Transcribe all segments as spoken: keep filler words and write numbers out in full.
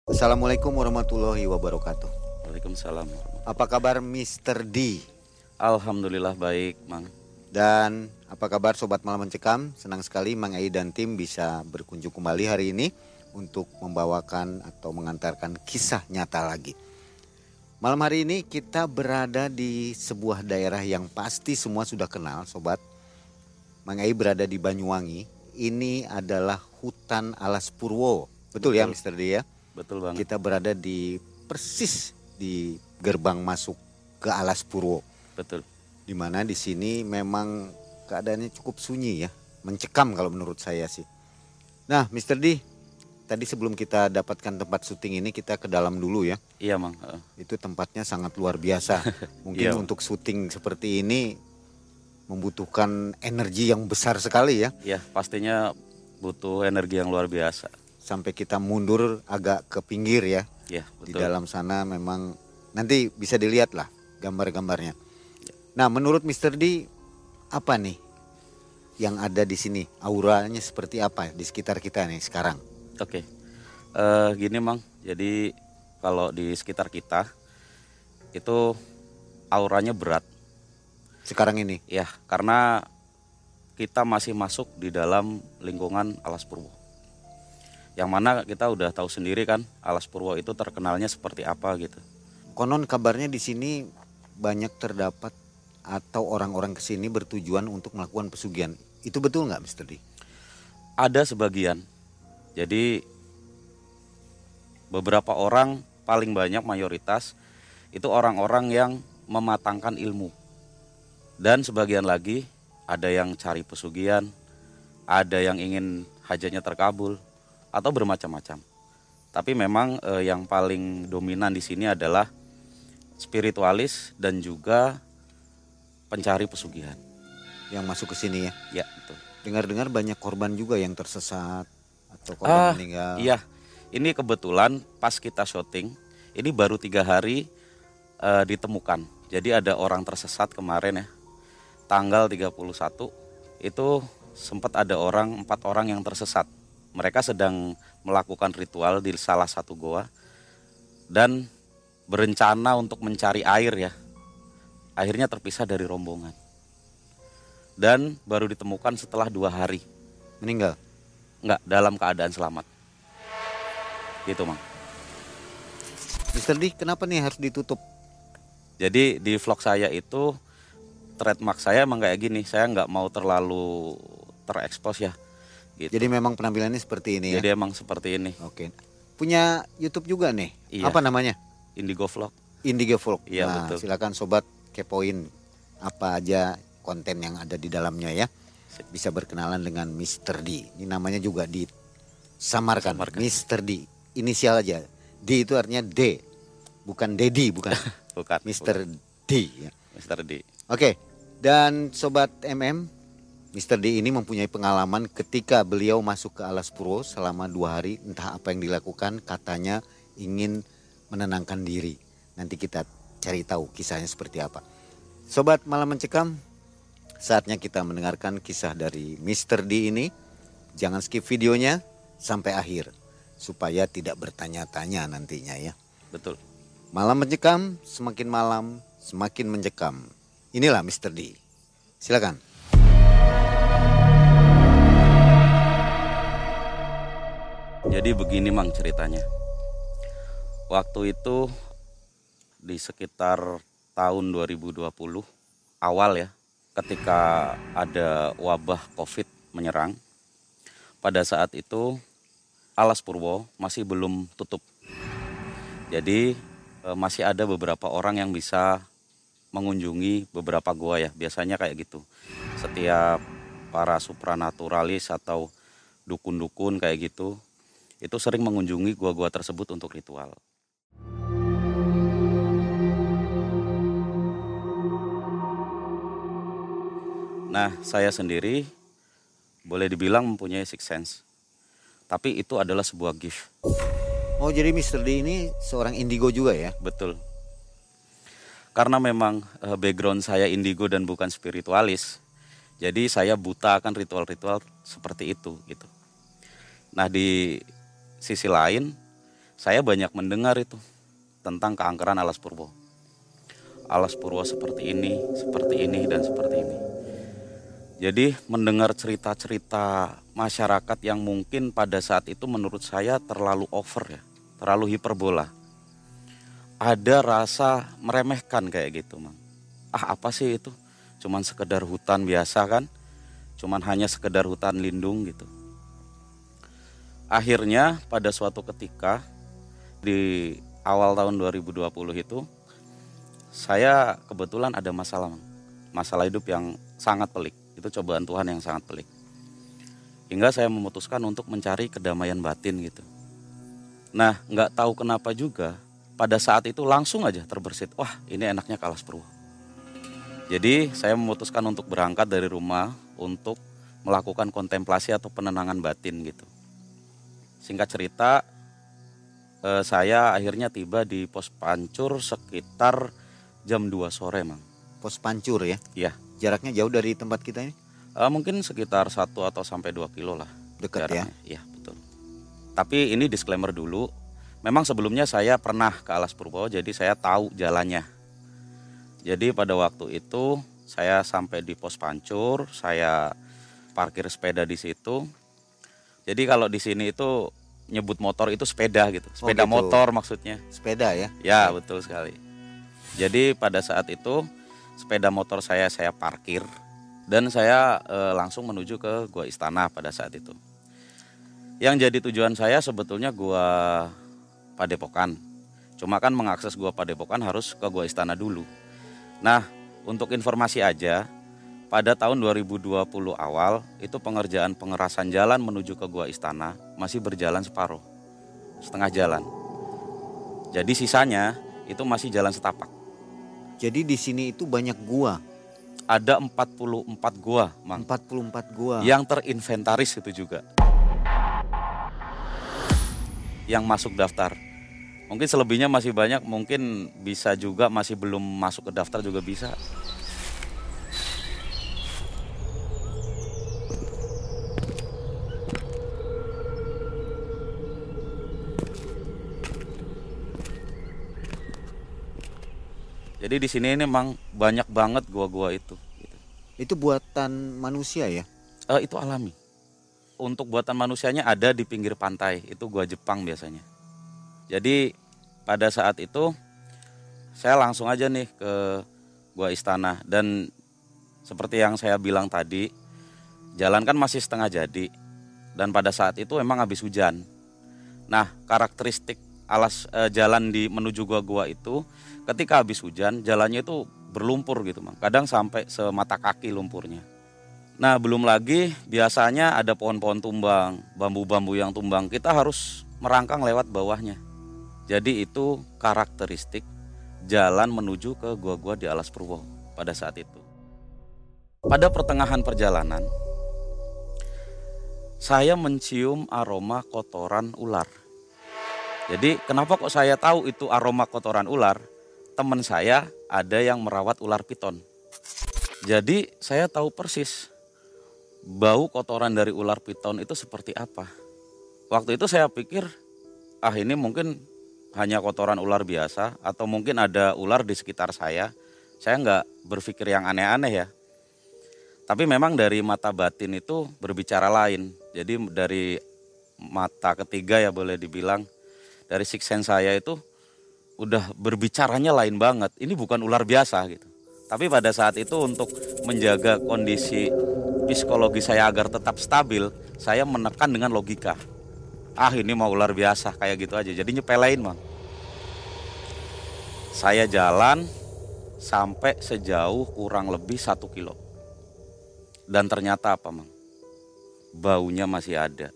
Assalamualaikum warahmatullahi wabarakatuh. Waalaikumsalam. Apa kabar mister D? Alhamdulillah baik, Mang. Dan apa kabar Sobat Malam Mencekam? Senang sekali Mang Ai dan tim bisa berkunjung kembali hari ini untuk membawakan atau mengantarkan kisah nyata lagi. Malam hari ini kita berada di sebuah daerah yang pasti semua sudah kenal, Sobat. Mang Ai berada di Banyuwangi. Ini adalah hutan Alas Purwo. Betul, Betul. ya mister D ya? Betul banget. Kita berada di persis di gerbang masuk ke Alas Purwo. Betul. Dimana di sini memang keadaannya cukup sunyi ya, mencekam kalau menurut saya sih. Nah, mister D, tadi sebelum kita dapatkan tempat syuting ini kita ke dalam dulu ya. Iya, Mang. Uh. Itu tempatnya sangat luar biasa. Mungkin Iya, untuk syuting seperti ini membutuhkan energi yang besar sekali ya. Iya, pastinya butuh energi yang luar biasa. Sampai kita mundur agak ke pinggir ya. Iya, betul. Di dalam sana memang nanti bisa dilihat lah gambar-gambarnya. Ya. Nah, menurut mister D apa nih yang ada di sini? Auranya seperti apa di sekitar kita nih sekarang? Oke. Uh, gini, Mang. Jadi kalau di sekitar kita itu auranya berat. Sekarang ini? Ya, karena kita masih masuk di dalam lingkungan Alas Purwo. Yang mana kita udah tahu sendiri kan, Alas Purwo itu terkenalnya seperti apa gitu. Konon kabarnya di sini banyak terdapat atau orang-orang kesini bertujuan untuk melakukan pesugihan. Itu betul nggak, mister D? Ada sebagian. Jadi beberapa orang, paling banyak mayoritas itu orang-orang yang mematangkan ilmu. Dan sebagian lagi ada yang cari pesugihan, ada yang ingin hajatnya terkabul, atau bermacam-macam. Tapi memang eh, yang paling dominan di sini adalah spiritualis dan juga pencari pesugihan yang masuk ke sini ya. Ya, betul. Dengar-dengar banyak korban juga yang tersesat atau korban ah, meninggal. Iya, ini kebetulan pas kita syuting, ini baru tiga hari eh, ditemukan. Jadi ada orang tersesat kemarin ya, tanggal tiga puluh satu itu sempat ada orang empat orang yang tersesat. Mereka sedang melakukan ritual di salah satu goa dan berencana untuk mencari air ya. Akhirnya terpisah dari rombongan. Dan baru ditemukan setelah dua hari. Meninggal? Enggak, dalam keadaan selamat. Gitu, Mang. mister D, kenapa nih harus ditutup? Jadi di vlog saya itu trademark saya emang kayak gini. Saya nggak mau terlalu terekspos ya. Gitu. Jadi memang penampilannya seperti ini ya? Jadi emang seperti ini. Oke. Punya YouTube juga nih? Iya. Apa namanya? Indigo Vlog. Indigo Vlog. Iya, nah, betul. Silakan sobat kepoin apa aja konten yang ada di dalamnya ya. Bisa berkenalan dengan mister D. Ini namanya juga disamarkan. Samarkan. mister D. Inisial aja. D itu artinya D. Bukan Dedi, bukan. Bukan. mister D ya. mister D. Oke. Dan sobat M M, mister D ini mempunyai pengalaman ketika beliau masuk ke Alas Purwo selama dua hari. Entah apa yang dilakukan, katanya ingin menenangkan diri. Nanti kita cari tahu kisahnya seperti apa. Sobat Malam Mencekam, saatnya kita mendengarkan kisah dari mister D ini. Jangan skip videonya sampai akhir supaya tidak bertanya-tanya nantinya ya. Betul. Malam Mencekam, semakin malam semakin mencekam. Inilah mister D. Silakan. Jadi begini, Mang, ceritanya. Waktu itu di sekitar tahun dua ribu dua puluh awal ya, ketika ada wabah COVID menyerang. Pada saat itu Alas Purwo masih belum tutup. Jadi e, masih ada beberapa orang yang bisa mengunjungi beberapa gua ya. Biasanya kayak gitu. Setiap para supranaturalis atau dukun-dukun kayak gitu, itu sering mengunjungi gua-gua tersebut untuk ritual. Nah, saya sendiri boleh dibilang mempunyai sixth sense. Tapi itu adalah sebuah gift. Oh, jadi mister D ini seorang indigo juga ya? Betul. Karena memang eh, background saya indigo dan bukan spiritualis. Jadi saya buta akan ritual-ritual seperti itu gitu. Nah, di sisi lain saya banyak mendengar itu tentang keangkeran Alas Purwo. Alas Purwo seperti ini, seperti ini, dan seperti ini. Jadi mendengar cerita-cerita masyarakat yang mungkin pada saat itu menurut saya terlalu over ya, terlalu hiperbola. Ada rasa meremehkan kayak gitu, Mang. Ah, apa sih itu? Cuman sekedar hutan biasa kan? Cuman hanya sekedar hutan lindung gitu. Akhirnya pada suatu ketika di awal tahun dua ribu dua puluh itu saya kebetulan ada masalah, Mang. Masalah hidup yang sangat pelik. Itu cobaan Tuhan yang sangat pelik. Hingga saya memutuskan untuk mencari kedamaian batin gitu. Nah, nggak tahu kenapa juga pada saat itu langsung aja terbersit, wah ini enaknya ke Alas Purwo. Jadi saya memutuskan untuk berangkat dari rumah untuk melakukan kontemplasi atau penenangan batin gitu. Singkat cerita, eh, saya akhirnya tiba di pos pancur sekitar jam dua sore, Mang. Pos pancur ya? Iya. Jaraknya jauh dari tempat kita ini? Eh, mungkin sekitar satu atau sampai dua kilo lah. Dekat jaraknya. ya? Iya, betul. Tapi ini disclaimer dulu. Memang sebelumnya saya pernah ke Alas Purwo, jadi saya tahu jalannya. Jadi pada waktu itu saya sampai di pos pancur, saya parkir sepeda di situ. Jadi kalau di sini itu nyebut motor itu sepeda gitu, sepeda Oh, gitu. motor maksudnya. Sepeda ya? Ya, betul sekali. Jadi pada saat itu sepeda motor saya saya parkir dan saya e, langsung menuju ke Gua Istana pada saat itu. Yang jadi tujuan saya sebetulnya Gua Padepokan. Cuma kan mengakses Gua Padepokan harus ke Gua Istana dulu. Nah, untuk informasi aja, pada tahun dua ribu dua puluh awal itu pengerjaan pengerasan jalan menuju ke Gua Istana masih berjalan separuh, setengah jalan. Jadi sisanya itu masih jalan setapak. Jadi di sini itu banyak gua. Ada empat puluh empat gua, Mang. empat puluh empat gua. Yang terinventaris itu juga. Yang masuk daftar. Mungkin selebihnya masih banyak, mungkin bisa juga masih belum masuk ke daftar juga bisa. Jadi di sini ini memang banyak banget gua-gua itu. Gitu. Itu buatan manusia ya? Eh, itu alami. Untuk buatan manusianya ada di pinggir pantai, itu gua Jepang biasanya. Jadi pada saat itu saya langsung aja nih ke Gua Istana dan seperti yang saya bilang tadi, jalan kan masih setengah jadi dan pada saat itu emang habis hujan. Nah, karakteristik alas eh, jalan di menuju gua-gua itu ketika habis hujan jalannya itu berlumpur gitu, Mang. Kadang sampai semata kaki lumpurnya. Nah, belum lagi biasanya ada pohon-pohon tumbang, bambu-bambu yang tumbang. Kita harus merangkang lewat bawahnya. Jadi itu karakteristik jalan menuju ke gua-gua di Alas Purwo pada saat itu. Pada pertengahan perjalanan, saya mencium aroma kotoran ular. Jadi kenapa kok saya tahu itu aroma kotoran ular? Teman saya ada yang merawat ular piton. Jadi saya tahu persis bau kotoran dari ular piton itu seperti apa. Waktu itu saya pikir, ah ini mungkin hanya kotoran ular biasa atau mungkin ada ular di sekitar saya. Saya nggak berpikir yang aneh-aneh ya. Tapi memang dari mata batin itu berbicara lain. Jadi dari mata ketiga ya boleh dibilang, dari sixth sense saya itu udah berbicaranya lain banget. Ini bukan ular biasa gitu. Tapi pada saat itu untuk menjaga kondisi psikologi saya agar tetap stabil, saya menekan dengan logika. Ah ini mau ular biasa kayak gitu aja. Jadi nyepelein, Mang. Saya jalan sampai sejauh kurang lebih satu kilo. Dan ternyata apa, Mang? Baunya masih ada.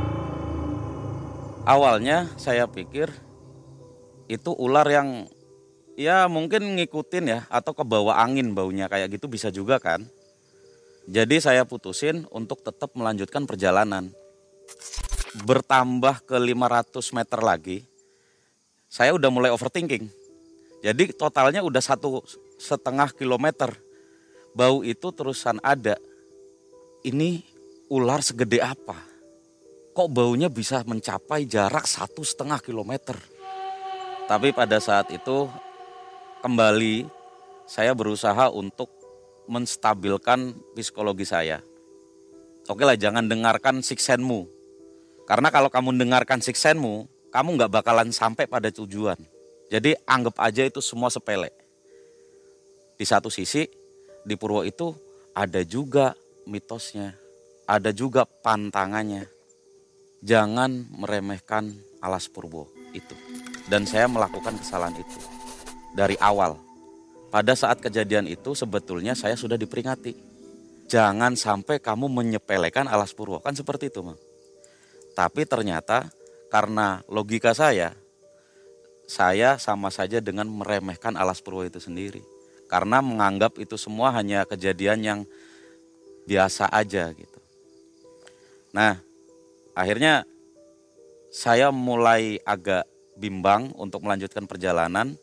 Awalnya saya pikir itu ular yang ya mungkin ngikutin ya atau kebawa angin baunya kayak gitu bisa juga kan. Jadi saya putusin untuk tetap melanjutkan perjalanan. Bertambah ke lima ratus meter lagi, saya udah mulai overthinking. Jadi totalnya udah satu setengah kilometer. Bau itu terusan ada. Ini ular segede apa? kok baunya bisa mencapai jarak satu setengah kilometer. Tapi pada saat itu kembali saya berusaha untuk menstabilkan psikologi saya. Oke lah, jangan dengarkan siksenmu. Karena kalau kamu dengarkan siksenmu, kamu nggak bakalan sampai pada tujuan. Jadi anggap aja itu semua sepele. Di satu sisi, di Purwo itu ada juga mitosnya, ada juga pantangannya. Jangan meremehkan Alas Purwo itu. Dan saya melakukan kesalahan itu dari awal. Pada saat kejadian itu sebetulnya saya sudah diperingati. Jangan sampai kamu menyepelekan Alas Purwo, kan seperti itu, Mang. Tapi ternyata karena logika saya, saya sama saja dengan meremehkan Alas Purwo itu sendiri. Karena menganggap itu semua hanya kejadian yang biasa aja gitu. Nah, akhirnya saya mulai agak bimbang untuk melanjutkan perjalanan.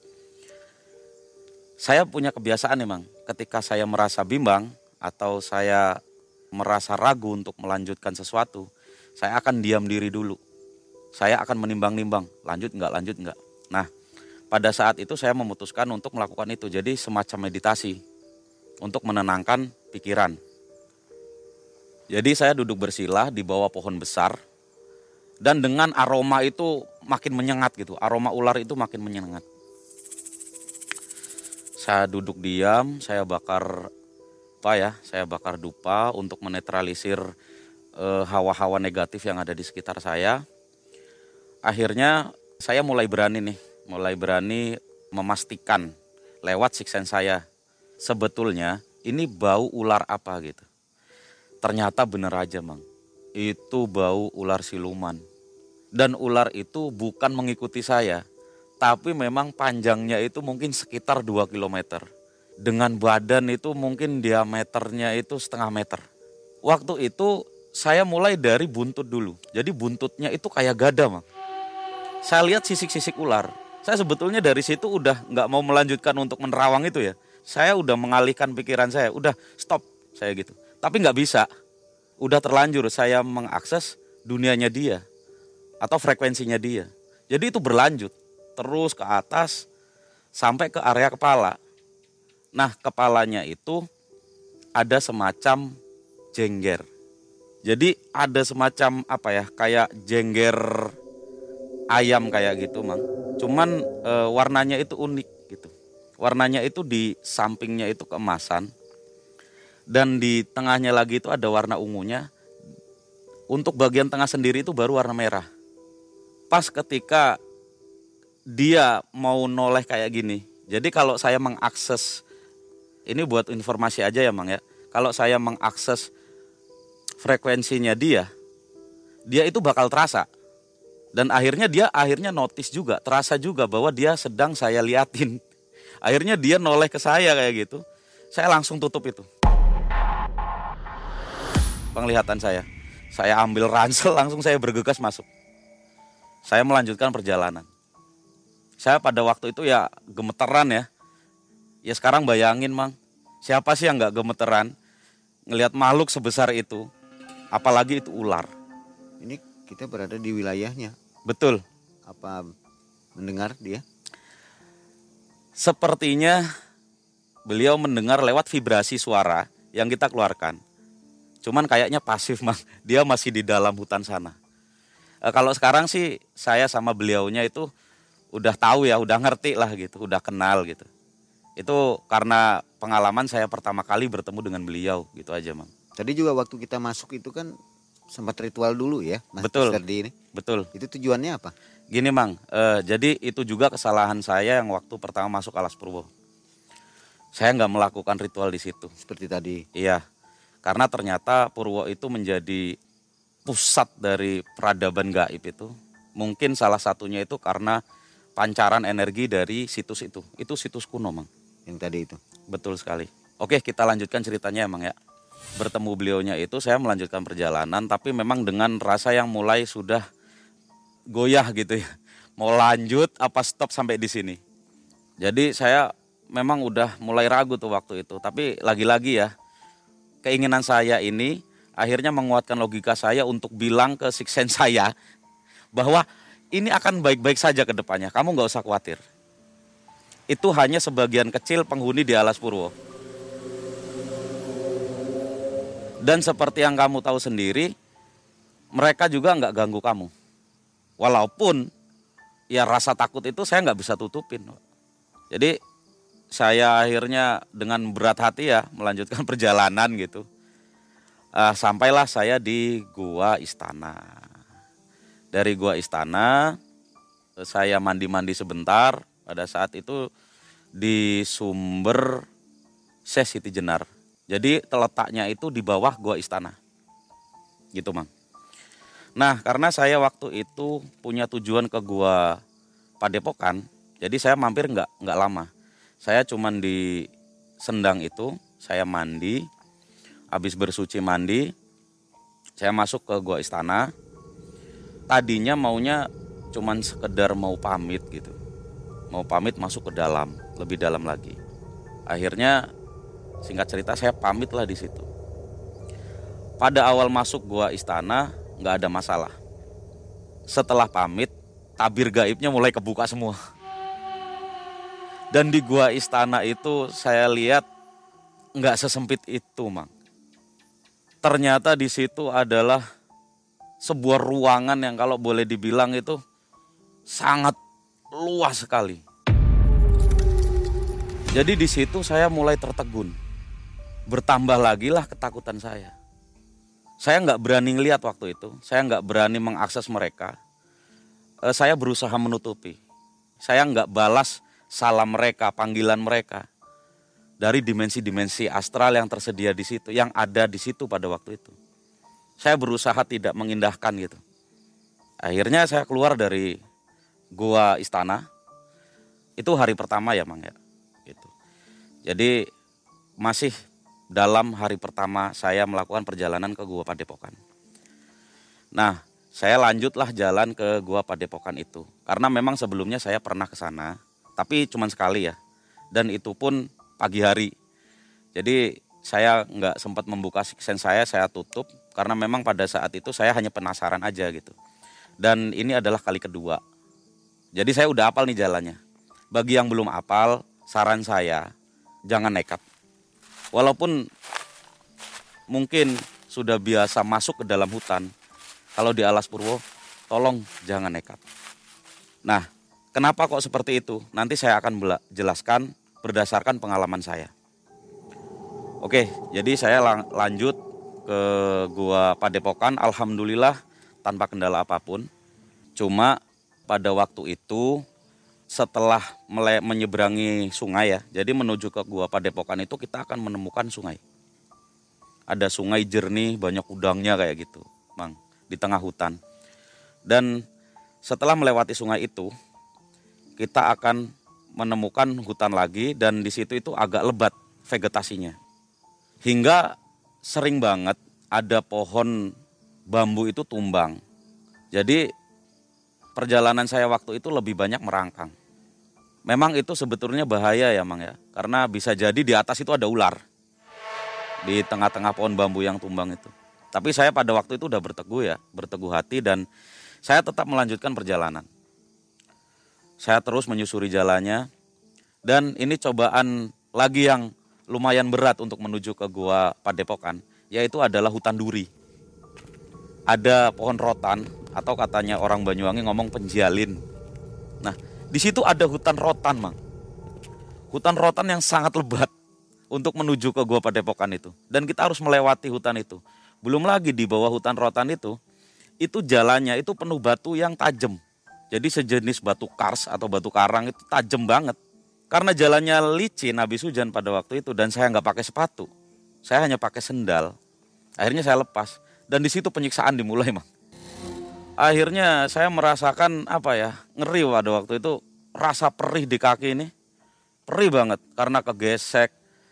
Saya punya kebiasaan emang, ketika saya merasa bimbang atau saya merasa ragu untuk melanjutkan sesuatu, saya akan diam diri dulu. Saya akan menimbang-nimbang, lanjut enggak, lanjut enggak. Nah, pada saat itu saya memutuskan untuk melakukan itu. Jadi semacam meditasi untuk menenangkan pikiran. Jadi saya duduk bersila di bawah pohon besar dan dengan aroma itu makin menyengat gitu. Aroma ular itu makin menyengat. Saya duduk diam, saya bakar apa ya? Saya bakar dupa untuk menetralisir eh, hawa-hawa negatif yang ada di sekitar saya. Akhirnya saya mulai berani nih, mulai berani memastikan lewat sixth sense saya. Sebetulnya ini bau ular apa gitu. Ternyata benar aja, Mang. Itu bau ular siluman. Dan ular itu bukan mengikuti saya, tapi memang panjangnya itu mungkin sekitar dua kilometer. Dengan badan itu mungkin diameternya itu setengah meter. Waktu itu saya mulai dari buntut dulu. Jadi buntutnya itu kayak gada, Mang. Saya lihat sisik-sisik ular. Saya sebetulnya dari situ udah nggak mau melanjutkan untuk menerawang itu ya. Saya udah mengalihkan pikiran saya, udah stop saya gitu. Tapi nggak bisa, udah terlanjur saya mengakses dunianya dia atau frekuensinya dia. Jadi itu berlanjut terus ke atas sampai ke area kepala. Nah, kepalanya itu ada semacam jengger. Jadi ada semacam apa ya, kayak jengger ayam kayak gitu, Mang. Cuman e, warnanya itu unik gitu. Warnanya itu di sampingnya itu keemasan dan di tengahnya lagi itu ada warna ungunya. Untuk bagian tengah sendiri itu baru warna merah. Pas ketika dia mau noleh kayak gini. Jadi kalau saya mengakses, ini buat informasi aja ya, Mang ya. Kalau saya mengakses frekuensinya dia, dia itu bakal terasa. Dan akhirnya dia akhirnya notice juga, terasa juga bahwa dia sedang saya liatin. Akhirnya dia noleh ke saya kayak gitu. Saya langsung tutup itu penglihatan saya. Saya ambil ransel, langsung saya bergegas masuk. Saya melanjutkan perjalanan. Saya pada waktu itu ya gemeteran ya. Ya sekarang bayangin, Mang, siapa sih yang gak gemeteran ngelihat makhluk sebesar itu, apalagi itu ular. Ini kita berada di wilayahnya. Betul. Apa mendengar dia? Sepertinya beliau mendengar lewat vibrasi suara yang kita keluarkan. Cuman kayaknya pasif, Mang. Dia masih di dalam hutan sana. E, kalau sekarang sih saya sama beliaunya itu udah tahu ya, udah ngerti lah gitu, udah kenal gitu. Itu karena pengalaman saya pertama kali bertemu dengan beliau gitu aja, Mang. Tadi juga waktu kita masuk itu kan sempat ritual dulu ya, Mas Betul. Mister D ini. Betul. Itu tujuannya apa? Gini, Mang, eh, jadi itu juga kesalahan saya yang waktu pertama masuk Alas Purwo. Saya nggak melakukan ritual di situ. Seperti tadi. Iya, karena ternyata Purwo itu menjadi pusat dari peradaban gaib itu. Mungkin salah satunya itu karena pancaran energi dari situs itu. Itu situs kuno, Mang. Yang tadi itu. Betul sekali. Oke, kita lanjutkan ceritanya, Mang ya. Bertemu beliaunya itu saya melanjutkan perjalanan, tapi memang dengan rasa yang mulai sudah goyah gitu ya. Mau lanjut apa stop sampai di sini. Jadi saya memang udah mulai ragu tuh waktu itu. Tapi lagi-lagi ya, keinginan saya ini akhirnya menguatkan logika saya untuk bilang ke siksen saya bahwa ini akan baik-baik saja ke depannya, kamu nggak usah khawatir. Itu hanya sebagian kecil penghuni di Alas Purwo. Dan seperti yang kamu tahu sendiri, mereka juga nggak ganggu kamu. Walaupun ya rasa takut itu saya nggak bisa tutupin. Jadi saya akhirnya dengan berat hati ya melanjutkan perjalanan gitu. Uh, sampailah saya di Gua Istana. Dari Gua Istana saya mandi-mandi sebentar. Pada saat itu di sumber Syekh Siti Jenar. Jadi terletaknya itu di bawah Gua Istana. Gitu, Mang. Nah, karena saya waktu itu punya tujuan ke Gua Padepokan, jadi saya mampir nggak nggak lama. Saya cuman di Sendang itu, saya mandi, habis bersuci mandi, saya masuk ke Gua Istana. Tadinya maunya cuman sekedar mau pamit gitu. Mau pamit masuk ke dalam, lebih dalam lagi. Akhirnya singkat cerita saya pamit lah di situ. Pada awal masuk Gua Istana nggak ada masalah. Setelah pamit, tabir gaibnya mulai kebuka semua. Dan di Gua Istana itu saya lihat nggak sesempit itu, Mang. Ternyata di situ adalah sebuah ruangan yang kalau boleh dibilang itu sangat luas sekali. Jadi di situ saya mulai tertegun. Bertambah lagi lah ketakutan saya. Saya nggak berani ngelihat waktu itu. Saya nggak berani mengakses mereka. E, saya berusaha menutupi. Saya nggak balas salam mereka, panggilan mereka. Dari dimensi-dimensi astral yang tersedia di situ. Yang ada di situ pada waktu itu. Saya berusaha tidak mengindahkan gitu. Akhirnya saya keluar dari Gua Istana. Itu hari pertama ya, Mang ya. Gitu. Jadi masih dalam hari pertama saya melakukan perjalanan ke Gua Padepokan. Nah, saya lanjutlah jalan ke Gua Padepokan itu. Karena memang sebelumnya saya pernah ke sana, tapi cuma sekali ya. Dan itu pun pagi hari. Jadi saya nggak sempat membuka siksen saya, saya tutup. Karena memang pada saat itu saya hanya penasaran aja gitu. Dan ini adalah kali kedua. Jadi saya udah hafal nih jalannya. Bagi yang belum hafal, saran saya jangan nekat. Walaupun mungkin sudah biasa masuk ke dalam hutan, kalau di Alas Purwo, tolong jangan nekat. Nah, kenapa kok seperti itu? Nanti saya akan jelaskan berdasarkan pengalaman saya. Oke, jadi saya lang- lanjut ke Gua Padepokan, alhamdulillah tanpa kendala apapun. Cuma pada waktu itu setelah mele- menyeberangi sungai ya, jadi menuju ke Gua Padepokan itu kita akan menemukan sungai. Ada sungai jernih, banyak udangnya kayak gitu, Mang, di tengah hutan. Dan setelah melewati sungai itu, kita akan menemukan hutan lagi dan di situ itu agak lebat vegetasinya. Hingga sering banget ada pohon bambu itu tumbang. Jadi perjalanan saya waktu itu lebih banyak merangkang. Memang itu sebetulnya bahaya ya, Mang ya. Karena bisa jadi di atas itu ada ular. Di tengah-tengah pohon bambu yang tumbang itu. Tapi saya pada waktu itu udah berteguh ya, berteguh hati dan saya tetap melanjutkan perjalanan. Saya terus menyusuri jalannya dan ini cobaan lagi yang lumayan berat untuk menuju ke Gua Padepokan, yaitu adalah hutan duri. Ada pohon rotan atau katanya orang Banyuwangi ngomong penjalin. Nah, di situ ada hutan rotan, Mang. Hutan rotan yang sangat lebat untuk menuju ke Gua Padepokan itu. Dan kita harus melewati hutan itu. Belum lagi di bawah hutan rotan itu, itu jalannya itu penuh batu yang tajam. Jadi sejenis batu kars atau batu karang itu tajam banget. Karena jalannya licin habis hujan pada waktu itu dan saya nggak pakai sepatu. Saya hanya pakai sendal. Akhirnya saya lepas. Dan di situ penyiksaan dimulai, Mang. Akhirnya saya merasakan apa ya, ngeri pada waktu itu. Rasa perih di kaki ini. Perih banget karena kegesek,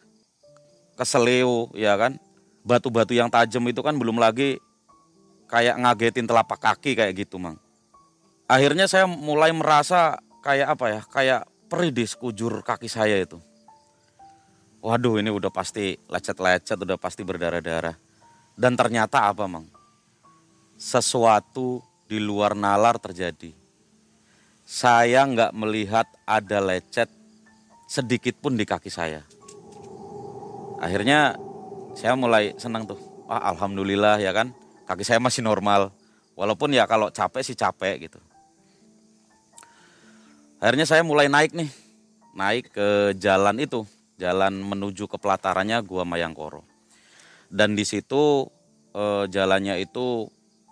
keseleo ya kan. Batu-batu yang tajam itu kan belum lagi kayak ngagetin telapak kaki kayak gitu, Mang. Akhirnya saya mulai merasa kayak apa ya, kayak perih di sekujur kaki saya itu. Waduh, ini udah pasti lecet-lecet, udah pasti berdarah-darah. Dan ternyata apa, Mang? Sesuatu di luar nalar terjadi. Saya nggak melihat ada lecet sedikit pun di kaki saya. Akhirnya saya mulai senang tuh. Wah, alhamdulillah ya kan, kaki saya masih normal. Walaupun ya kalau capek sih capek gitu. Akhirnya saya mulai naik nih, naik ke jalan itu, jalan menuju ke pelatarannya Gua Mayangkoro. Dan di situ eh, jalannya itu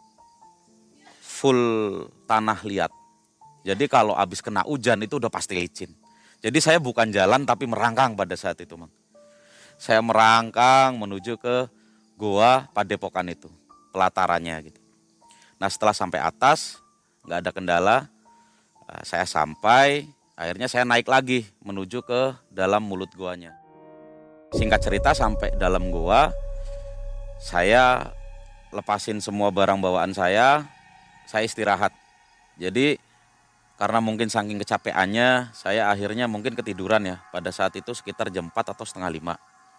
full tanah liat. Jadi kalau habis kena hujan itu udah pasti licin. Jadi saya bukan jalan tapi merangkang pada saat itu, Mang. Saya merangkang menuju ke Goa Padepokan itu, pelatarannya gitu. Nah setelah sampai atas, nggak ada kendala, saya sampai, akhirnya saya naik lagi menuju ke dalam mulut goanya. Singkat cerita sampai dalam goa, saya lepasin semua barang bawaan saya, saya istirahat. Jadi karena mungkin saking kecapeannya, saya akhirnya mungkin ketiduran ya. Pada saat itu sekitar jam empat atau setengah lima.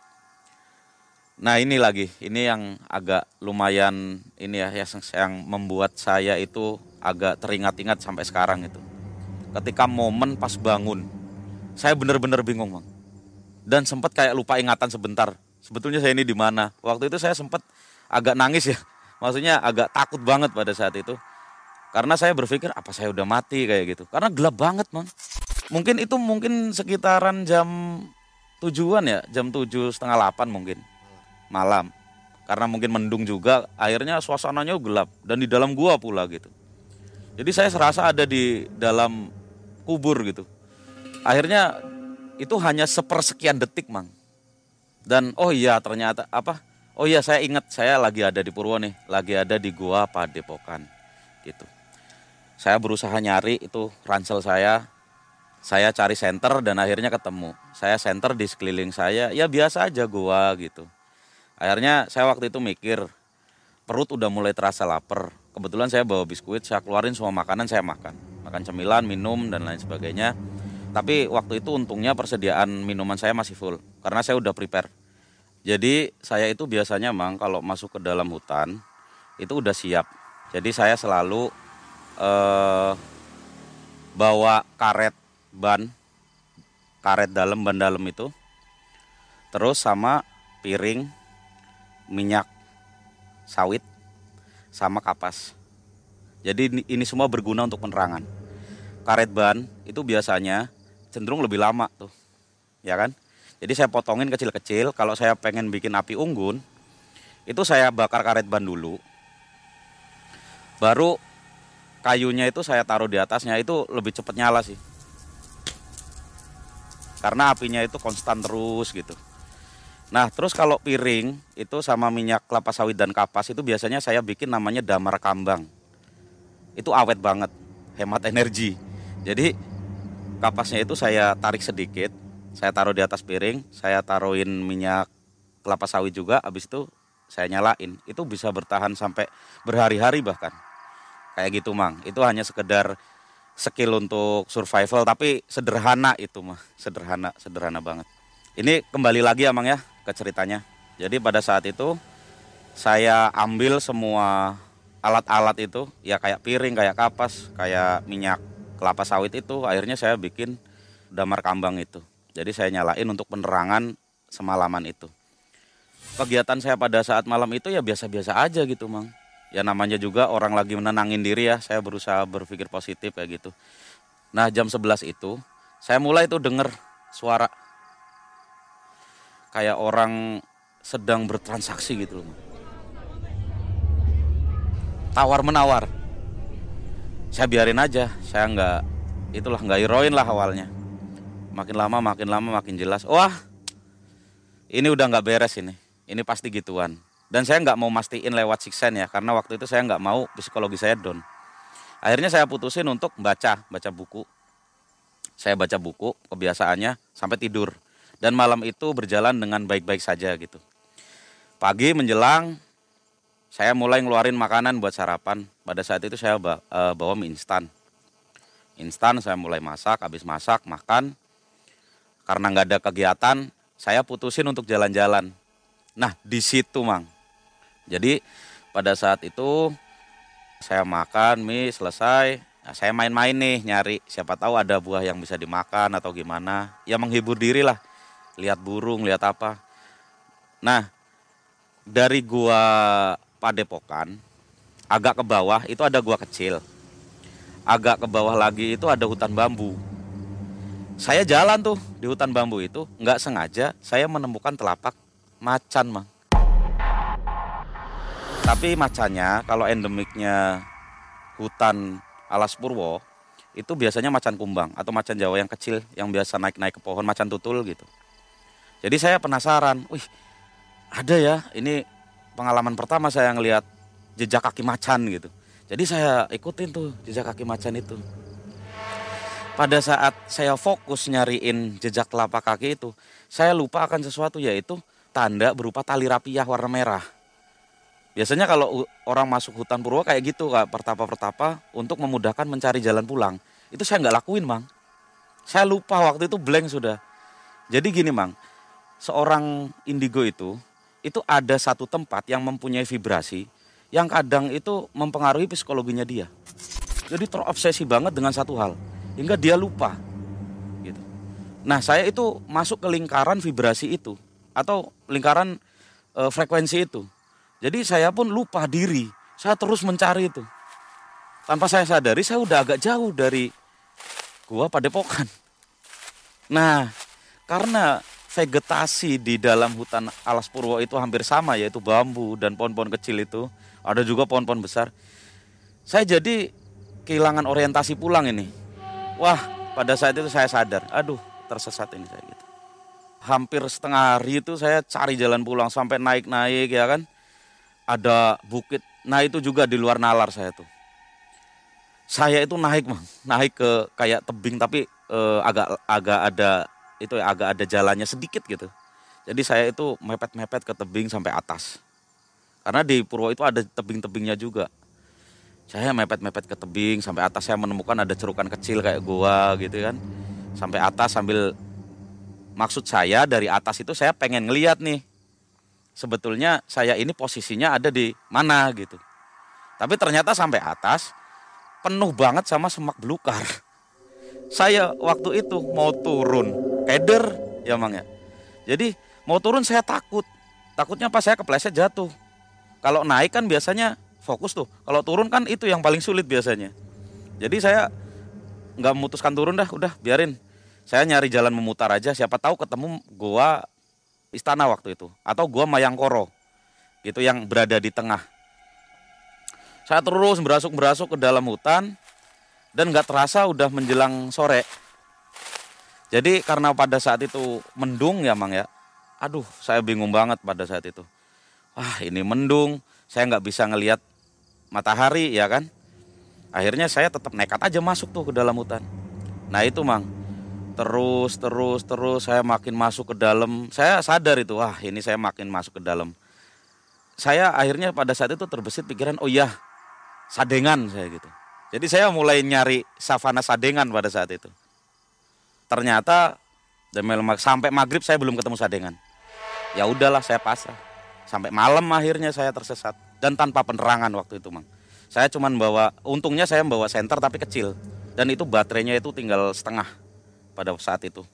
Nah ini lagi, ini yang agak lumayan ini ya, yang membuat saya itu agak teringat-ingat sampai sekarang itu. Ketika momen pas bangun, saya benar-benar bingung, Bang. Dan sempat kayak lupa ingatan sebentar. Sebetulnya saya ini di mana? Waktu itu saya sempat agak nangis ya. Maksudnya agak takut banget pada saat itu. Karena saya berpikir apa saya udah mati kayak gitu. Karena gelap banget, Mang. Mungkin itu mungkin sekitaran jam tujuan ya, jam tujuh setengah delapan mungkin malam. Karena mungkin mendung juga, akhirnya suasananya gelap dan di dalam gua pula gitu. Jadi saya serasa ada di dalam kubur gitu. Akhirnya itu hanya sepersekian detik, Mang. Dan oh iya ternyata apa? Oh iya saya ingat saya lagi ada di Purwo nih, lagi ada di Gua Padepokan gitu. Saya berusaha nyari itu ransel saya, saya cari senter dan akhirnya ketemu. Saya senter di sekeliling saya, ya biasa aja gua gitu. Akhirnya saya waktu itu mikir, perut udah mulai terasa lapar. Kebetulan saya bawa biskuit, saya keluarin semua makanan, saya makan. Makan cemilan, minum dan lain sebagainya. Tapi waktu itu untungnya persediaan minuman saya masih full, karena saya udah prepare. Jadi saya itu biasanya, Mang, kalau masuk ke dalam hutan, itu udah siap. Jadi saya selalu Eh, bawa karet ban, karet dalam, ban dalam itu, terus sama piring, minyak sawit, sama kapas. Jadi ini, ini semua berguna untuk penerangan. Karet ban itu biasanya cenderung lebih lama tuh, ya kan? Jadi saya potongin kecil-kecil. Kalau saya pengen bikin api unggun, itu saya bakar karet ban dulu, baru kayunya itu saya taruh di atasnya, itu lebih cepat nyala sih. Karena apinya itu konstan terus gitu. Nah terus kalau piring itu sama minyak kelapa sawit dan kapas itu biasanya saya bikin namanya damar kambang. Itu awet banget, hemat energi. Jadi kapasnya itu saya tarik sedikit, saya taruh di atas piring, saya taruhin minyak kelapa sawit juga, habis itu saya nyalain. Itu bisa bertahan sampai berhari-hari bahkan. Kayak gitu, Mang. Itu hanya sekedar skill untuk survival, tapi sederhana itu mah, sederhana, sederhana banget. Ini kembali lagi ya, Mang ya, ke ceritanya. Jadi pada saat itu saya ambil semua alat-alat itu, ya kayak piring, kayak kapas, kayak minyak kelapa sawit itu, akhirnya saya bikin damar kambang itu. Jadi saya nyalain untuk penerangan semalaman itu. Kegiatan saya pada saat malam itu ya biasa-biasa aja gitu, Mang. Ya namanya juga orang lagi menenangin diri ya, saya berusaha berpikir positif kayak gitu. Nah jam sebelas itu, saya mulai tuh denger suara kayak orang sedang bertransaksi gitu loh. Tawar menawar. Saya biarin aja, saya nggak, itulah nggak heroin lah awalnya. Makin lama, makin lama, makin jelas. Wah, ini udah nggak beres ini, ini pasti gituan. Dan saya nggak mau mastiin lewat siksen ya, karena waktu itu saya nggak mau psikologi saya down. Akhirnya saya putusin untuk baca, baca buku. Saya baca buku, kebiasaannya sampai tidur. Dan malam itu berjalan dengan baik-baik saja gitu. Pagi menjelang, saya mulai ngeluarin makanan buat sarapan. Pada saat itu saya bawa mie instan. Instan saya mulai masak, habis masak, makan. Karena nggak ada kegiatan, saya putusin untuk jalan-jalan. Nah di situ, Mang, Jadi pada saat itu saya makan mie selesai, nah, saya main-main nih nyari siapa tahu ada buah yang bisa dimakan atau gimana. Ya menghibur diri lah, lihat burung, lihat apa. Nah dari gua Padepokan agak ke bawah itu ada gua kecil. Agak ke bawah lagi itu ada hutan bambu. Saya jalan tuh di hutan bambu itu, nggak sengaja saya menemukan telapak macan, Mang. Tapi macannya kalau endemiknya hutan Alas Purwo itu biasanya macan kumbang atau macan Jawa yang kecil yang biasa naik-naik ke pohon, macan tutul gitu. Jadi saya penasaran, wih ada ya, ini pengalaman pertama saya ngelihat jejak kaki macan gitu. Jadi saya ikutin tuh jejak kaki macan itu. Pada saat saya fokus nyariin jejak telapak kaki itu, saya lupa akan sesuatu, yaitu tanda berupa tali rapiah warna merah. Biasanya kalau orang masuk hutan purwo kayak gitu, Kak, pertapa-pertapa untuk memudahkan mencari jalan pulang. Itu saya nggak lakuin, Mang. Saya lupa, waktu itu blank sudah. Jadi gini, Mang. Seorang indigo itu, itu ada satu tempat yang mempunyai vibrasi yang kadang itu mempengaruhi psikologinya dia. Jadi terobsesi banget dengan satu hal, hingga dia lupa. Gitu. Nah, saya itu masuk ke lingkaran vibrasi itu, atau lingkaran e, frekuensi itu. Jadi saya pun lupa diri, saya terus mencari itu. Tanpa saya sadari saya udah agak jauh dari gua Padepokan. Nah, karena vegetasi di dalam hutan Alas Purwo itu hampir sama, yaitu bambu dan pohon-pohon kecil itu. Ada juga pohon-pohon besar. Saya jadi kehilangan orientasi pulang ini. Wah, pada saat itu saya sadar, aduh tersesat ini saya gitu. Hampir setengah hari itu saya cari jalan pulang sampai naik-naik ya kan. Ada bukit, nah itu juga di luar nalar saya tuh. Saya itu naik, Mang, naik ke kayak tebing tapi eh, agak agak ada itu ya, agak ada jalannya sedikit gitu. Jadi saya itu mepet-mepet ke tebing sampai atas. Karena di Purwo itu ada tebing-tebingnya juga. Saya mepet-mepet ke tebing sampai atas, saya menemukan ada cerukan kecil kayak gua gitu kan. Sampai atas sambil, maksud saya dari atas itu saya pengen ngeliat nih. Sebetulnya saya ini posisinya ada di mana gitu. Tapi ternyata sampai atas penuh banget sama semak belukar. Saya waktu itu mau turun, keder ya Mang ya. Jadi mau turun saya takut. Takutnya pas saya kepleset jatuh. Kalau naik kan biasanya fokus tuh. Kalau turun kan itu yang paling sulit biasanya. Jadi saya nggak memutuskan turun dah, udah biarin. Saya nyari jalan memutar aja, siapa tahu ketemu goa istana waktu itu. Atau goa Mayangkoro, gitu yang berada di tengah. Saya terus berasuk-berasuk ke dalam hutan. Dan nggak terasa udah menjelang sore. Jadi karena pada saat itu mendung ya Mang ya. Aduh saya bingung banget pada saat itu. Wah ini mendung, saya nggak bisa ngelihat matahari ya kan. Akhirnya saya tetap nekat aja masuk tuh ke dalam hutan. Nah itu Mang, terus terus terus saya makin masuk ke dalam. Saya sadar itu, wah ini saya makin masuk ke dalam. Saya akhirnya pada saat itu terbesit pikiran, oh iya Sadengan saya gitu. Jadi saya mulai nyari savana Sadengan pada saat itu. Ternyata sampai maghrib saya belum ketemu Sadengan. Ya udahlah saya pasrah. Sampai malam akhirnya saya tersesat dan tanpa penerangan waktu itu Mang. Saya cuman bawa, untungnya saya bawa senter tapi kecil dan itu baterainya itu tinggal setengah pada saat itu.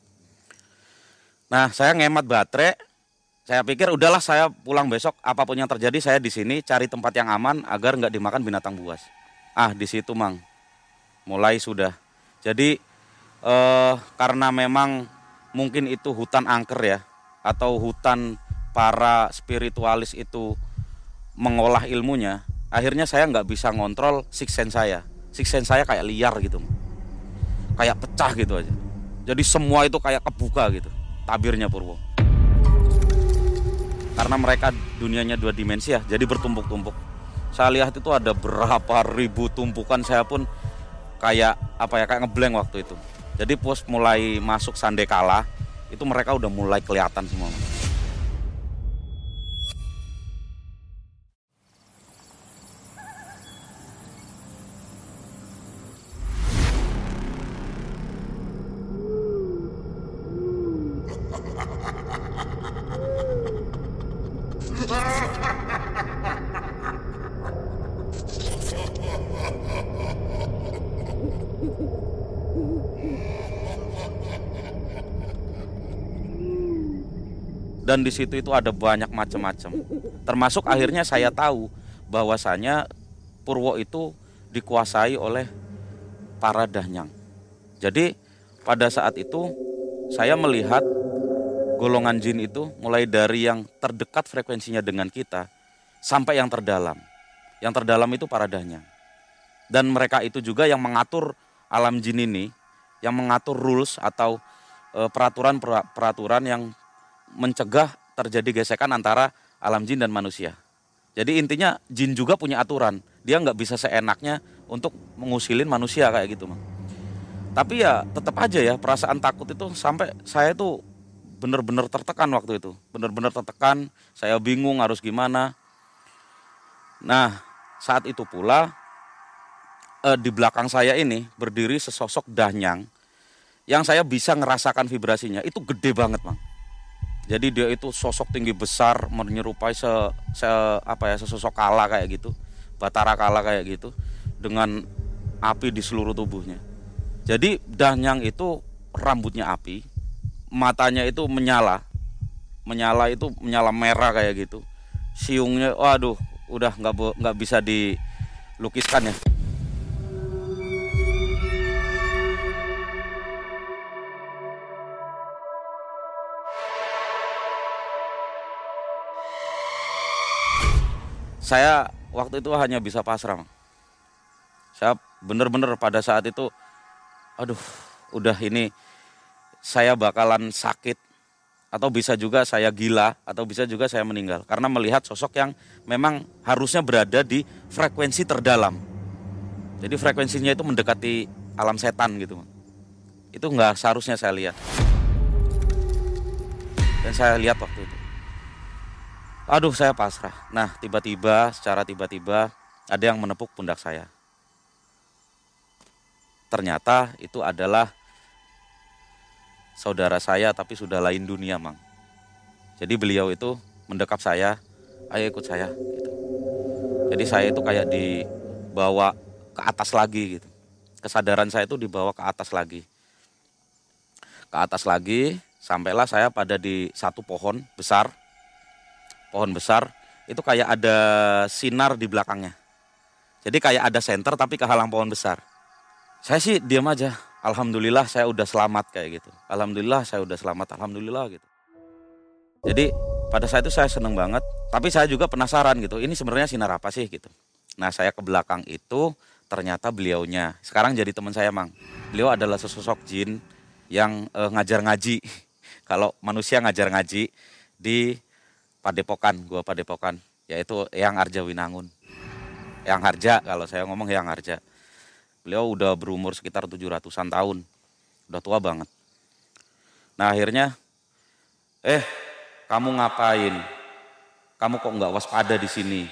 Nah saya ngemat baterai. Saya pikir udahlah saya pulang besok, apapun yang terjadi saya di sini cari tempat yang aman agar nggak dimakan binatang buas. Ah di situ Mang, mulai sudah. Jadi eh, karena memang mungkin itu hutan angker ya, atau hutan para spiritualis itu mengolah ilmunya, akhirnya saya nggak bisa ngontrol six sense saya. Six sense saya kayak liar gitu, kayak pecah gitu aja. Jadi semua itu kayak kebuka gitu, tabirnya Purwo. Karena mereka dunianya dua dimensi ya, jadi bertumpuk-tumpuk. Saya lihat itu ada berapa ribu tumpukan, saya pun kayak apa ya, kayak ngeblank waktu itu. Jadi pos mulai masuk Sandekala, itu mereka udah mulai kelihatan semua. dan di situ itu ada banyak macam-macam. Termasuk akhirnya saya tahu bahwasanya Purwo itu dikuasai oleh para danyang. Jadi pada saat itu saya melihat golongan jin itu mulai dari yang terdekat frekuensinya dengan kita sampai yang terdalam. Yang terdalam itu para danyang. Dan mereka itu juga yang mengatur alam jin ini, yang mengatur rules atau e, peraturan-peraturan yang mencegah terjadi gesekan antara alam jin dan manusia. Jadi intinya jin juga punya aturan. Dia nggak bisa seenaknya untuk mengusilin manusia kayak gitu, Mang. Tapi ya tetap aja ya perasaan takut itu sampai saya tuh benar-benar tertekan waktu itu. Benar-benar tertekan, saya bingung harus gimana. Nah, saat itu pula eh, di belakang saya ini berdiri sesosok danyang yang saya bisa ngerasakan vibrasinya. Itu gede banget, Mang. Jadi dia itu sosok tinggi besar, menyerupai se, se apa ya, sesosok kala kayak gitu. Batara kala kayak gitu dengan api di seluruh tubuhnya. Jadi danyang itu rambutnya api, matanya itu menyala, menyala itu menyala merah kayak gitu. Siungnya, waduh, udah nggak nggak bisa dilukiskan ya. Saya waktu itu hanya bisa pasrah, Mang. Saya bener-bener pada saat itu, aduh, udah ini saya bakalan sakit, atau bisa juga saya gila, atau bisa juga saya meninggal. Karena melihat sosok yang memang harusnya berada di frekuensi terdalam. Jadi frekuensinya itu mendekati alam setan gitu. Itu nggak seharusnya saya lihat. Dan saya lihat waktu itu. Aduh, saya pasrah. Nah, tiba-tiba, secara tiba-tiba ada yang menepuk pundak saya. Ternyata itu adalah saudara saya tapi sudah lain dunia, Mang. Jadi beliau itu mendekap saya, ayo ikut saya gitu. Jadi saya itu kayak dibawa ke atas lagi gitu. Kesadaran saya itu dibawa ke atas lagi. Ke atas lagi, sampailah saya pada di satu pohon besar. Pohon besar, itu kayak ada sinar di belakangnya. Jadi kayak ada senter tapi kehalang pohon besar. Saya sih diam aja. Alhamdulillah saya udah selamat kayak gitu. Alhamdulillah saya udah selamat, alhamdulillah gitu. Jadi pada saat itu saya seneng banget, tapi saya juga penasaran gitu. Ini sebenarnya sinar apa sih gitu. Nah, saya ke belakang itu ternyata beliaunya. Sekarang jadi teman saya, Mang. Beliau adalah sesosok jin yang eh, ngajar ngaji. Kalau manusia ngajar ngaji di Padepokan, gua Padepokan, yaitu Eyang Arja Winangun. Eyang Harja kalau saya ngomong Eyang Harja. Beliau udah berumur sekitar tujuh ratusan tahun. Udah tua banget. Nah, akhirnya eh kamu ngapain? Kamu kok nggak waspada di sini?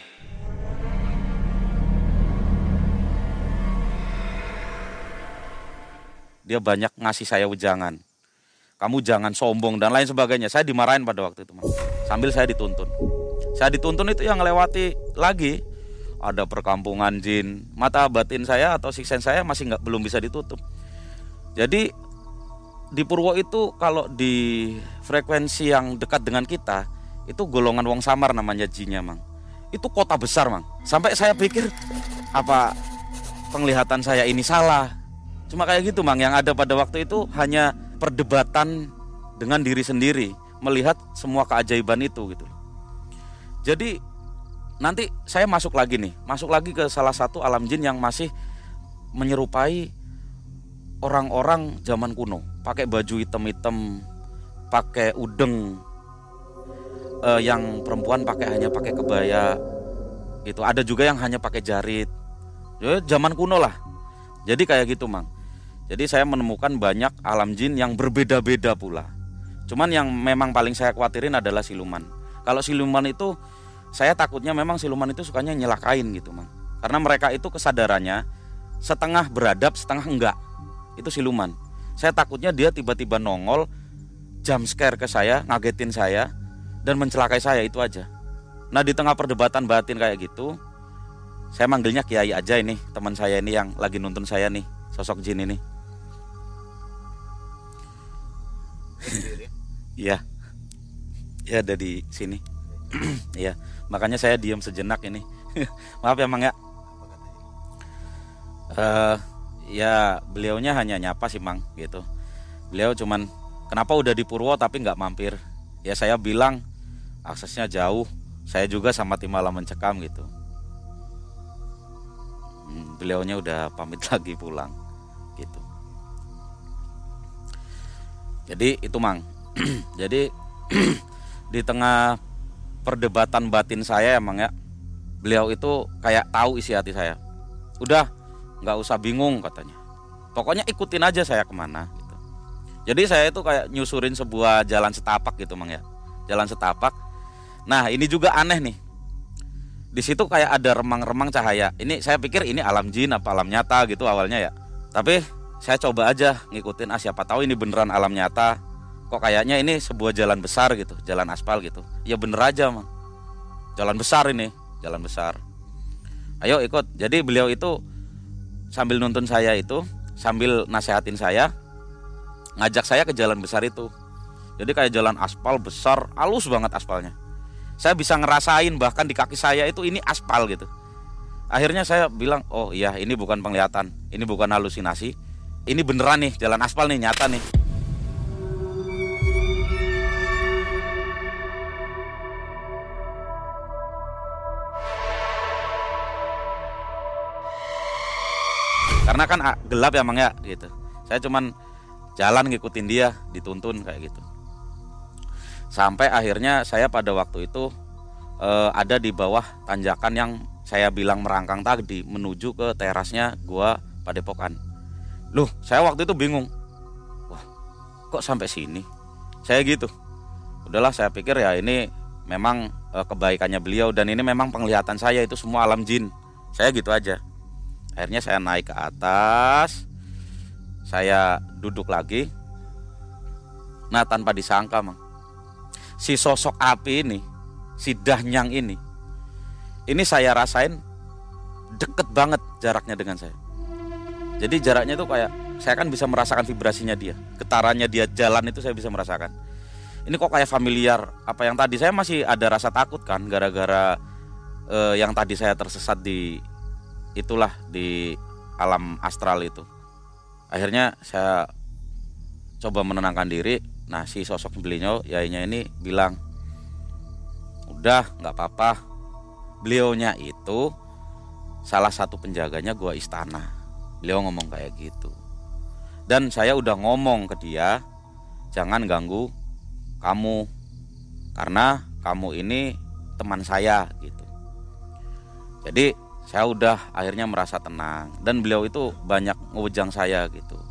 Dia banyak ngasih saya wejangan. Kamu jangan sombong dan lain sebagainya. Saya dimarahin pada waktu itu, Mas. Sambil saya dituntun. Saya dituntun itu yang ngelewati lagi. Ada perkampungan jin, mata batin saya atau siksen saya masih nggak belum bisa ditutup. Jadi di Purwo itu kalau di frekuensi yang dekat dengan kita itu golongan wong samar namanya jinnya, Mang. Itu kota besar, Mang. Sampai saya pikir apa penglihatan saya ini salah. Cuma kayak gitu, Mang. Yang ada pada waktu itu hanya perdebatan dengan diri sendiri melihat semua keajaiban itu gitu. Jadi nanti saya masuk lagi nih, masuk lagi ke salah satu alam jin yang masih menyerupai orang-orang zaman kuno, pakai baju hitam-hitam, pakai udeng, eh, yang perempuan pakai hanya pakai kebaya, gitu. Ada juga yang hanya pakai jarit, ya, zaman kuno lah. Jadi kayak gitu, Mang. Jadi saya menemukan banyak alam jin yang berbeda-beda pula. Cuman yang memang paling saya khawatirin adalah siluman. Kalau siluman itu saya takutnya memang siluman itu sukanya nyelakain gitu, Mang. Karena mereka itu kesadarannya setengah beradab, setengah enggak. Itu siluman. Saya takutnya dia tiba-tiba nongol, jump scare ke saya, ngagetin saya, dan mencelakai saya, itu aja. Nah, di tengah perdebatan batin kayak gitu, saya manggilnya Kiai aja ini, teman saya ini yang lagi nuntun saya nih, sosok jin ini. Iya. Ya ada di sini. Iya, makanya saya diam sejenak ini. Maaf ya Mang ya. Uh, ya beliaunya hanya nyapa sih Mang gitu. Beliau cuman kenapa udah di Purwo tapi nggak mampir. Ya saya bilang aksesnya jauh. Saya juga sama tim malam mencekam gitu. Hmm, beliaunya udah pamit lagi pulang gitu. Jadi itu Mang. Jadi di tengah perdebatan batin saya emang ya, beliau itu kayak tahu isi hati saya. Udah, nggak usah bingung katanya. Pokoknya ikutin aja saya kemana gitu. Jadi saya itu kayak nyusurin sebuah jalan setapak gitu Mang ya, jalan setapak. Nah ini juga aneh nih. Di situ kayak ada remang-remang cahaya. Ini saya pikir ini alam jin apa alam nyata gitu awalnya ya. Tapi saya coba aja ngikutin, ah siapa tahu ini beneran alam nyata. Kok kayaknya ini sebuah jalan besar gitu, jalan aspal gitu. Ya bener aja Mang. Jalan besar ini, jalan besar. Ayo ikut. Jadi beliau itu sambil nuntun saya itu, sambil nasehatin saya, ngajak saya ke jalan besar itu. Jadi kayak jalan aspal besar, halus banget aspalnya. Saya bisa ngerasain bahkan di kaki saya itu ini aspal gitu. Akhirnya saya bilang, oh iya ini bukan penglihatan, ini bukan halusinasi. Ini beneran nih, jalan aspal nih, nyata nih. Karena kan gelap ya Mang ya gitu. Saya cuman jalan ngikutin dia, dituntun kayak gitu. Sampai akhirnya saya pada waktu itu eh, ada di bawah tanjakan yang saya bilang merangkang tadi menuju ke terasnya gua Padepokan. Loh, saya waktu itu bingung. Wah, kok sampai sini? Saya gitu. Udahlah saya pikir ya ini memang eh, kebaikannya beliau dan ini memang penglihatan saya itu semua alam jin. Saya gitu aja. Akhirnya saya naik ke atas, saya duduk lagi. Nah tanpa disangka Mang, si sosok api ini, si Dahnyang ini, ini saya rasain deket banget jaraknya dengan saya. Jadi jaraknya itu kayak, saya kan bisa merasakan vibrasinya dia, getarannya dia jalan itu saya bisa merasakan. Ini kok kayak familiar, apa yang tadi saya masih ada rasa takut kan, gara-gara eh, yang tadi saya tersesat di itulah di alam astral itu. Akhirnya saya coba menenangkan diri. Nah si sosok beliau yainya ini bilang, udah nggak apa-apa. Beliaunya itu salah satu penjaganya gua istana. Beliau ngomong kayak gitu. Dan saya udah ngomong ke dia, jangan ganggu kamu, karena kamu ini teman saya gitu. Jadi saya udah akhirnya merasa tenang. Dan beliau itu banyak ngewejang saya gitu.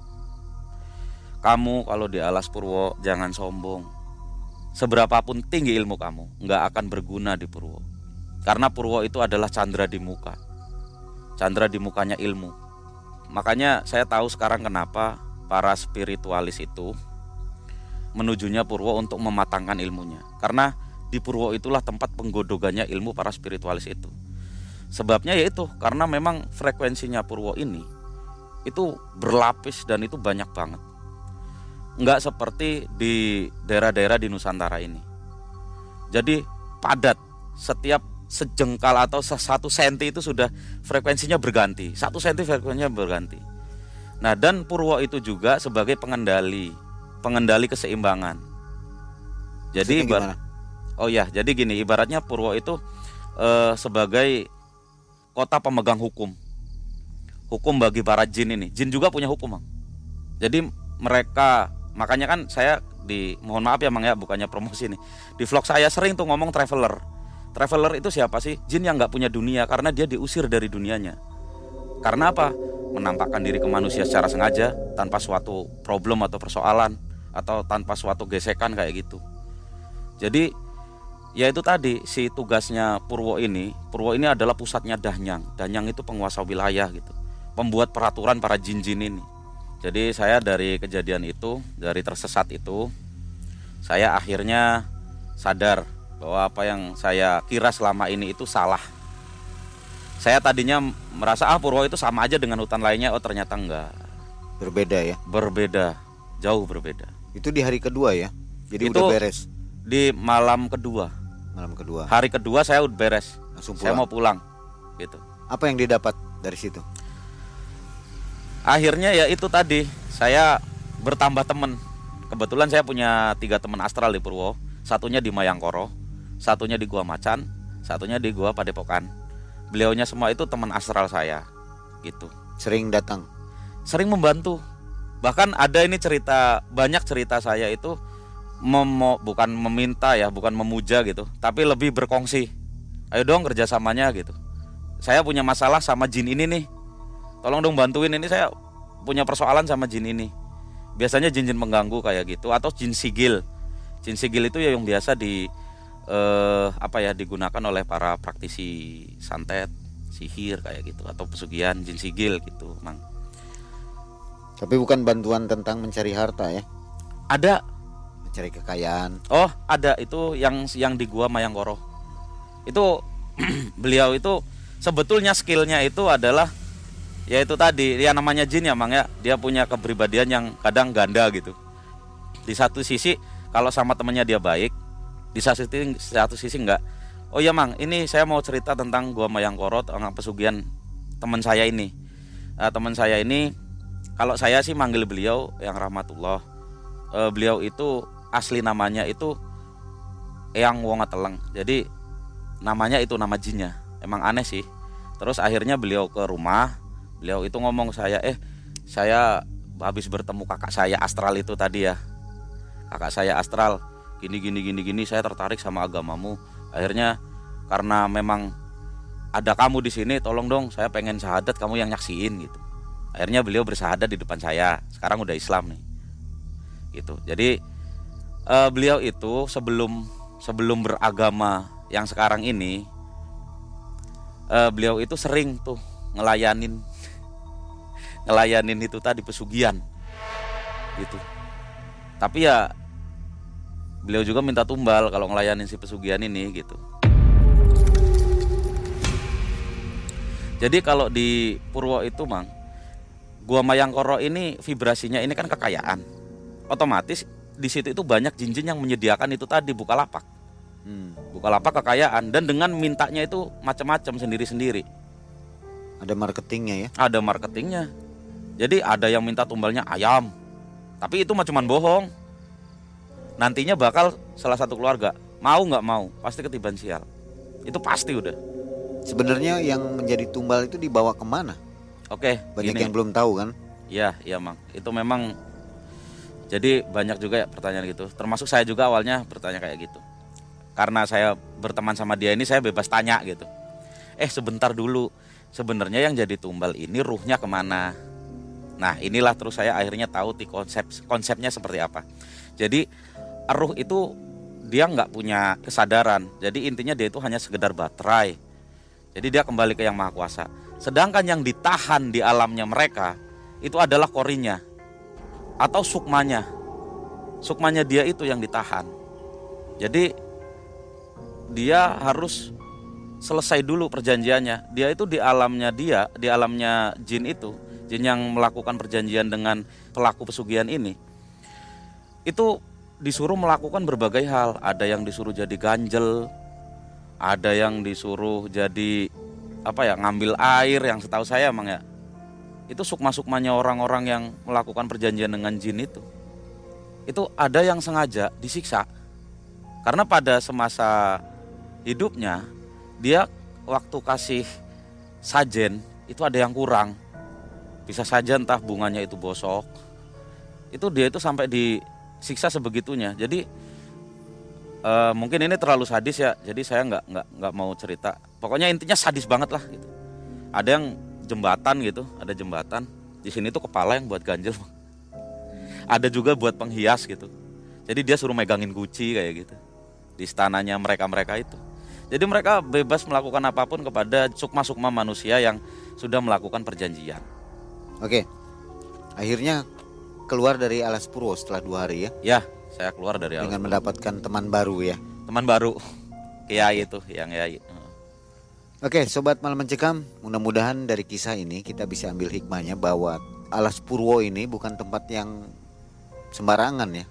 Kamu kalau di alas Purwo jangan sombong. Seberapapun tinggi ilmu kamu, nggak akan berguna di Purwo. Karena Purwo itu adalah candra di muka. Candra di mukanya ilmu. Makanya saya tahu sekarang kenapa para spiritualis itu menujunya Purwo untuk mematangkan ilmunya. Karena di Purwo itulah tempat penggodogannya ilmu para spiritualis itu. Sebabnya yaitu karena memang frekuensinya Purwo ini itu berlapis dan itu banyak banget. Enggak seperti di daerah-daerah di Nusantara ini. Jadi padat, setiap sejengkal atau satu senti itu sudah frekuensinya berganti. Satu senti frekuensinya berganti. Nah dan Purwo itu juga sebagai pengendali, pengendali keseimbangan. Jadi ibarat, oh ya, jadi gini, ibaratnya Purwo itu eh, sebagai kota pemegang hukum. Hukum bagi para jin ini. Jin juga punya hukum, Mang. Jadi mereka, makanya kan saya di, mohon maaf ya Mang ya, bukannya promosi nih. Di vlog saya sering tuh ngomong traveler. Traveler itu siapa sih? Jin yang nggak punya dunia karena dia diusir dari dunianya. Karena apa? Menampakkan diri ke manusia secara sengaja tanpa suatu problem atau persoalan atau tanpa suatu gesekan kayak gitu. Jadi ya itu tadi, si tugasnya Purwo ini, Purwo ini adalah pusatnya Dahnyang. Dahnyang itu penguasa wilayah gitu, pembuat peraturan para jin-jin ini. Jadi saya dari kejadian itu, dari tersesat itu, saya akhirnya sadar bahwa apa yang saya kira selama ini itu salah. Saya tadinya merasa ah Purwo itu sama aja dengan hutan lainnya, oh ternyata enggak. Berbeda ya? Berbeda, jauh berbeda. Itu di hari kedua ya? Jadi itu, udah beres? Di malam kedua. Malam kedua. Hari kedua saya udah beres. Langsung pulang. Saya mau pulang. Gitu. Apa yang didapat dari situ? Akhirnya ya itu tadi, saya bertambah teman. Kebetulan saya punya tiga teman astral di Purwo. Satunya di Mayangkoro, satunya di Gua Macan, satunya di Gua Padepokan. Beliaunya semua itu teman astral saya. Gitu. Sering datang? Sering membantu. Bahkan ada ini cerita, banyak cerita saya itu memo, bukan meminta ya, bukan memuja gitu, tapi lebih berkongsi. Ayo dong kerjasamanya gitu. Saya punya masalah sama jin ini nih. Tolong dong bantuin, ini saya punya persoalan sama jin ini. Biasanya jin-jin mengganggu kayak gitu, atau jin sigil. Jin sigil itu ya yang biasa di eh, apa ya digunakan oleh para praktisi santet, sihir kayak gitu, atau pesugihan jin sigil gitu, Mang. Tapi bukan bantuan tentang mencari harta ya? Ada. Mencari kekayaan. Oh, ada, itu yang yang di Gua Mayangkoro. Itu beliau itu sebetulnya skillnya itu adalah ya itu tadi, ya namanya jin ya Mang ya, dia punya kepribadian yang kadang ganda gitu. Di satu sisi kalau sama temennya dia baik, di satu sisi, satu sisi enggak. Oh ya Mang, ini saya mau cerita tentang Gua Mayangkoro, tentang pesugihan teman saya ini. Nah, teman saya ini, kalau saya sih manggil beliau yang rahmatullah. E, beliau itu asli namanya itu Eyang Wongateleng. Jadi namanya itu nama jinnya. Emang aneh sih. Terus akhirnya beliau ke rumah. Beliau itu ngomong ke saya, eh saya habis bertemu kakak saya astral itu tadi ya. Kakak saya astral, gini gini gini gini, saya tertarik sama agamamu. Akhirnya karena memang ada kamu di sini, tolong dong, saya pengen syahadat, kamu yang nyaksiin gitu. Akhirnya beliau bersyahadat di depan saya. Sekarang udah Islam nih. Gitu. Jadi eh, beliau itu sebelum sebelum beragama yang sekarang ini, eh, beliau itu sering tuh ngelayanin ngelayanin itu tadi pesugihan gitu. Tapi ya beliau juga minta tumbal kalau ngelayanin si pesugihan ini gitu. Jadi kalau di Purwo itu Mang, Gua Mayangkoro ini vibrasinya ini kan kekayaan. Otomatis di situ itu banyak jin-jin yang menyediakan itu tadi bukalapak. Hmm, bukalapak kekayaan, dan dengan mintanya itu macam-macam sendiri-sendiri. Ada marketingnya ya? Ada marketingnya. Jadi ada yang minta tumbalnya ayam, tapi itu mah cuman bohong. Nantinya bakal salah satu keluarga mau nggak mau pasti ketiban sial. Itu pasti udah. Sebenarnya yang menjadi tumbal itu dibawa kemana? Oke, banyak gini. Yang belum tahu kan? Iya, iya Mang. Itu memang jadi banyak juga ya pertanyaan gitu. Termasuk saya juga awalnya bertanya kayak gitu. Karena saya berteman sama dia ini, saya bebas tanya gitu. Eh sebentar dulu, sebenarnya yang jadi tumbal ini ruhnya kemana? Nah inilah terus saya akhirnya tahu di konsep konsepnya seperti apa. Jadi ruh itu dia nggak punya kesadaran. Jadi intinya dia itu hanya sekedar baterai. Jadi dia kembali ke Yang Maha Kuasa. Sedangkan yang ditahan di alamnya mereka itu adalah korinya atau sukmanya. Sukmanya dia itu yang ditahan. Jadi dia harus selesai dulu perjanjiannya. Dia itu di alamnya dia, di alamnya jin itu, jin yang melakukan perjanjian dengan pelaku pesugihan ini, itu disuruh melakukan berbagai hal. Ada yang disuruh jadi ganjel, ada yang disuruh jadi apa ya, ngambil air, yang setahu saya Mang ya. Itu sukma-sukmanya orang-orang yang melakukan perjanjian dengan jin itu. Itu ada yang sengaja disiksa. Karena pada semasa hidupnya dia waktu kasih sajen itu ada yang kurang. Bisa saja entah bunganya itu bosok. Itu dia itu sampai disiksa sebegitunya. Jadi uh, mungkin ini terlalu sadis ya. Jadi saya nggak nggak nggak mau cerita. Pokoknya intinya sadis banget lah gitu. Ada yang jembatan gitu, ada jembatan. Di sini tuh kepala yang buat ganjel. Ada juga buat penghias gitu. Jadi dia suruh megangin guci kayak gitu. Di istananya mereka-mereka itu. Jadi mereka bebas melakukan apapun kepada sukma-sukma manusia yang sudah melakukan perjanjian. Oke, akhirnya keluar dari Alas Purwo setelah dua hari ya? Ya, saya keluar dari Alas dengan mendapatkan teman baru ya? Teman baru, kiai itu, yang kiai. Oke, Sobat Malam Mencekam, mudah-mudahan dari kisah ini kita bisa ambil hikmahnya bahwa Alas Purwo ini bukan tempat yang sembarangan ya.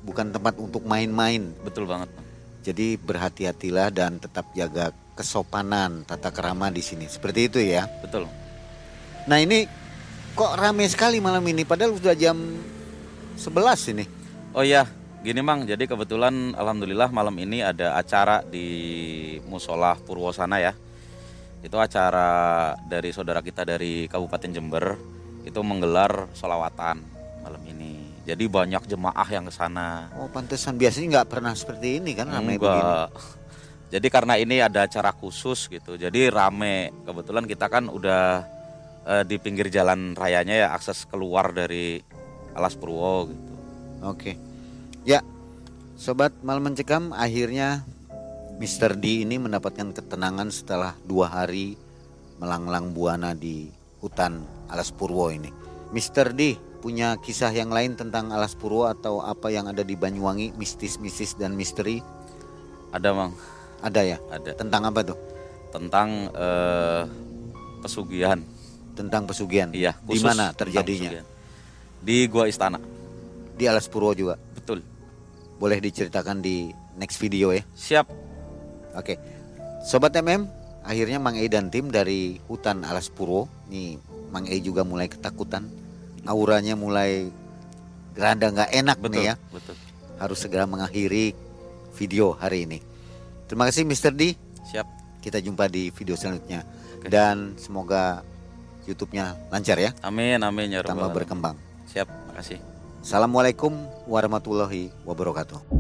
bukan tempat untuk main-main. Betul banget, Bang. Jadi berhati-hatilah dan tetap jaga kesopanan, tata krama di sini. Seperti itu ya. Betul. Nah ini kok rame sekali malam ini, padahal sudah jam sebelas ini. Oh iya, gini Mang, jadi kebetulan alhamdulillah malam ini ada acara di Musola Purwosana ya. Itu acara dari saudara kita dari Kabupaten Jember, itu menggelar sholawatan malam ini. Jadi banyak jemaah yang ke sana. Oh pantesan, biasanya nggak pernah seperti ini kan ramai begini. Enggak. Jadi karena ini ada acara khusus gitu, jadi rame. Kebetulan kita kan udah eh, di pinggir jalan rayanya ya, akses keluar dari Alas Purwo gitu. Oke. Ya, Sobat Malam Mencekam, akhirnya mister D ini mendapatkan ketenangan setelah dua hari melanglang buana di hutan Alas Purwo ini. mister D punya kisah yang lain tentang Alas Purwo atau apa yang ada di Banyuwangi, mistis-mistis dan misteri? Ada Mang. Ada ya? Ada. Tentang apa tuh? Tentang eh, pesugihan. Tentang pesugihan? Iya. Di mana terjadinya? Di Gua Istana. Di Alas Purwo juga? Betul. Boleh diceritakan di next video ya? Siap. Oke. Sobat M M, akhirnya Mang E dan tim dari hutan Alas Purwo, nih Mang E juga mulai ketakutan. Auranya mulai rada nggak enak Betul, nih ya. betul. Harus segera mengakhiri video hari ini. Terima kasih mister D. Siap. Kita jumpa di video selanjutnya. Oke. Dan semoga YouTube-nya lancar ya. Amin, amin ya Tambah rabbal alamin. berkembang. Siap, makasih. Assalamualaikum warahmatullahi wabarakatuh.